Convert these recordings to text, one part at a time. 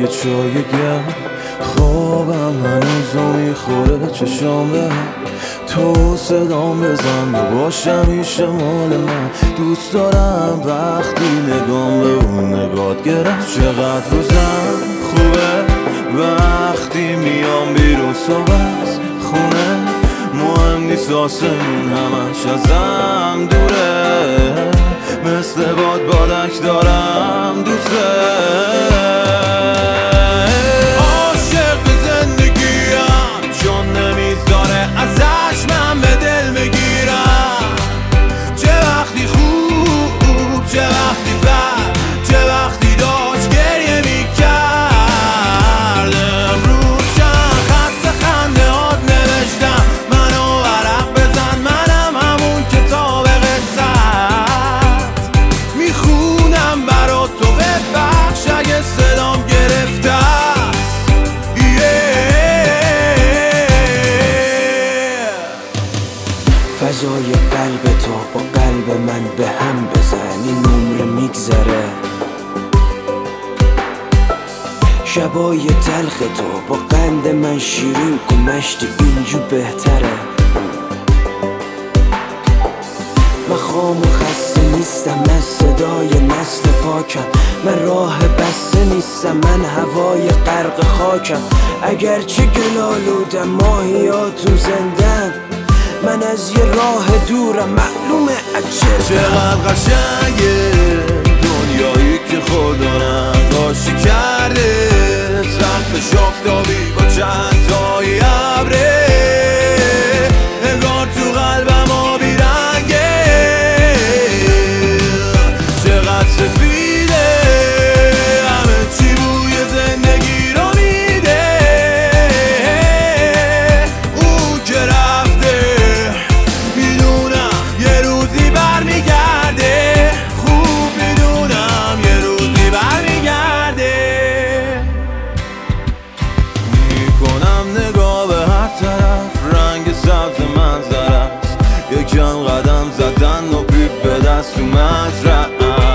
یه چای گرم، خوابم هنوزو میخوره به چشام به تو صدام بزن و باش همیشه مال من. دوست دارم وقتی نگام به اون نگات گرفت. چقدر روزم خوبه وقتی میام بیرون صبح از خونه، مهم نیست آسمون همش ازم دوره، مثل بادک دارم دوسته. عاشق به زندگیم چون نمیذاره ازش من به دل بگیرم. چه وقتی خوب چه وقتی بد، چه وقتی داشت گریه میکرد. امروز چند خط خنده هات نوشتم، منو ورق بزن منم همون کتاب قصت میخونم برا تو، ببخش اگه صدام گرفته است. فضای قلب تو با قلب من به هم بزن، این عمر میگذره. شبای تلخ تو با قند من شیرین کن، مشتی اینجور بهتره. من خام و خسته نیستم، من صدای نسل پاکم، من راه بسته نیستم، من هوای غرق خاکم. اگرچه گلالودم ماهیاتون زندن، من از یه راه دورم معلومه اجل. چقدر قشنگه دنیایی که خدا نقاشی کرده، سقفش آفتابی با چند تایی ابره، انگار تو قلبم آبی رنگه. چقدر سفیده همه چی بوی زندگی رو میده. او که رفته میدونم یه روزی برمیگرده، خوب میدونم یه روزی برمیگرده. میکنم نگاه به هر طرف، رنگ سبز منظره است، یکم قدم زدن و پیپ به دست تو مزرعه.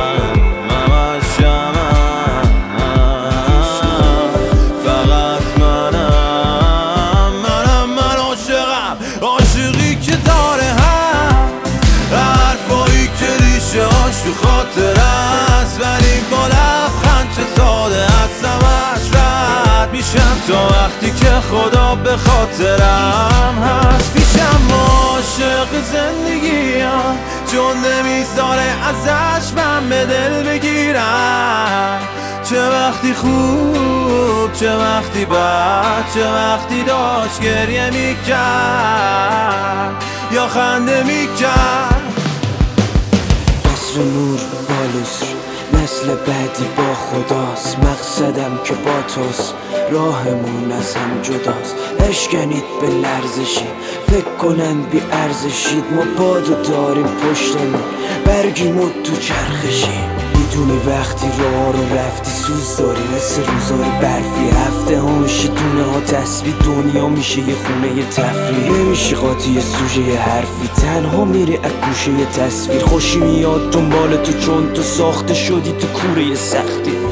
عاشقی که داره حرفایی که ریشه هاش تو خاطر است، ولی با لبخند چه ساده هستمش رد میشم تا وقتی که خدا به خاطرم هست. پیشم عاشق زندگیم چون نمیذاره ازش من به دل بگیرم. چه وقتی خوب چه وقتی بد، چه وقتی داشت گریه میکرد یا خنده میکرد. قصر نور بالوس نسل بعدی با خداست، مقصدم که با توست، راهمون از هم جداست. اشکنید به لرزشی فکر کنن بی ارزشید، ما بادو داریم پشتمون برگیمون تو چرخشی. میدونی وقتی راه رو رفتی سوز داری، مثل روزای برفی هفته ها میشه دونه ها تسبیح، دنیا میشه یه خونه یه تفریح. نمیشه قاطی یه سوژه یه حرفی، تنها میره اگوشه یه تصویر. خوشی میاد دنبال تو چون تو ساخته شدی تو کوره یه سختی.